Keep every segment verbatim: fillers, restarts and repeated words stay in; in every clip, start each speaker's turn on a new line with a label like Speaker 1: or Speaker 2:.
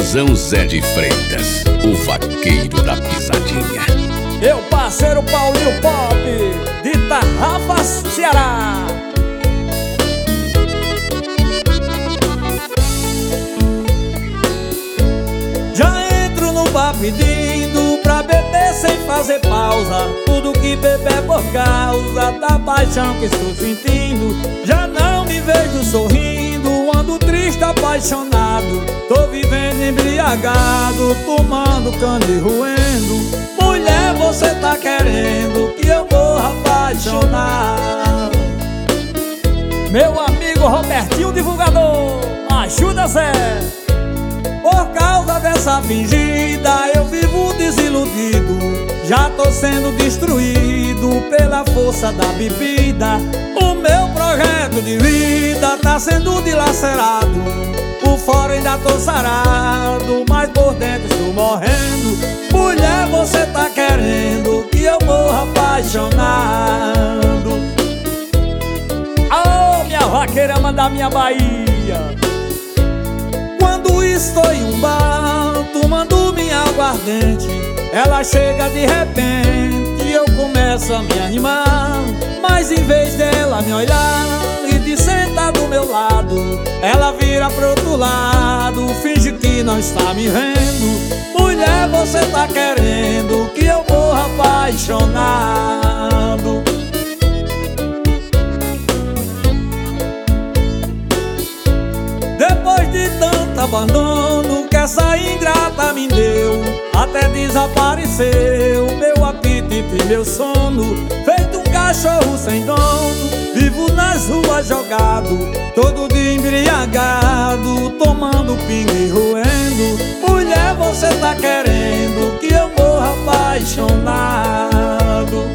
Speaker 1: Tiozão Zé de Freitas, o vaqueiro da pisadinha.
Speaker 2: Meu parceiro Paulinho Pop, de Tarrafas, Ceará. Já entro no bar pedindo pra beber sem fazer pausa. Tudo que beber é por causa da paixão que estou sentindo. Já não me vejo sorrindo, ando triste, apaixonado. Tô vivendo embriagado, tomando cana e roendo. Mulher, você tá querendo que eu morra apaixonado. Meu amigo Robertinho Divulgador, ajuda Zé. Por causa dessa fingida eu vivo desiludido. Já tô sendo destruído pela força da bebida. O meu projeto de vida tá sendo dilacerado. Por fora ainda tô sarado, mas por dentro estou morrendo. Mulher, você tá querendo que eu morra apaixonado. Ô, minha vaqueira da minha Bahia. Quando estou em um bar, tomando minha aguardente, ela chega de repente e eu começo a me animar. Mas em vez dela me olhar e de sentar do meu lado, ela vira pro outro lado, finge que não está me vendo. Mulher, você tá querendo que eu morra apaixonado. Depois de tanto abandono que essa ingrata me deu, até desapareceu meu apetite e meu sono. Feito um cachorro sem dono, vivo nas ruas jogado, todo dia embriagado, tomando pinga e roendo. Mulher, você tá querendo que eu morra apaixonado.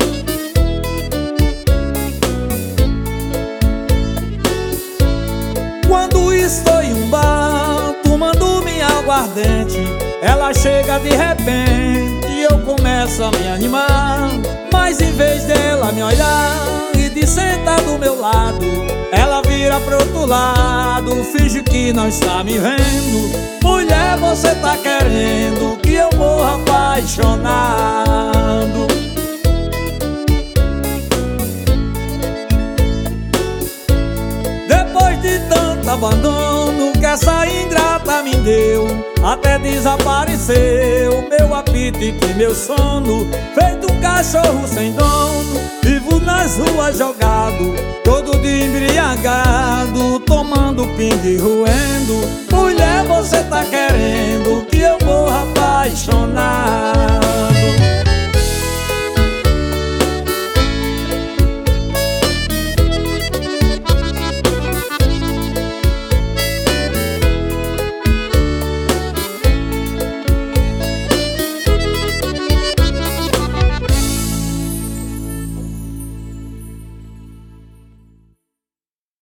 Speaker 2: Quando estou em um bar, tomando minha aguardente, ela chega de repente e eu começo a me animar. Mas em vez dela me olhar e de sentar do meu lado, ela vira pro outro lado, finge que não está me vendo. Mulher, você tá querendo que eu morra apaixonado. Depois de tanto abandono que essa ingrata me deu, até desapareceu meu apetite e meu sono. Feito um cachorro sem dono, vivo nas ruas jogado, todo dia embriagado, tomando pinga e roendo. Mulher, você tá querendo que eu morra apaixonado.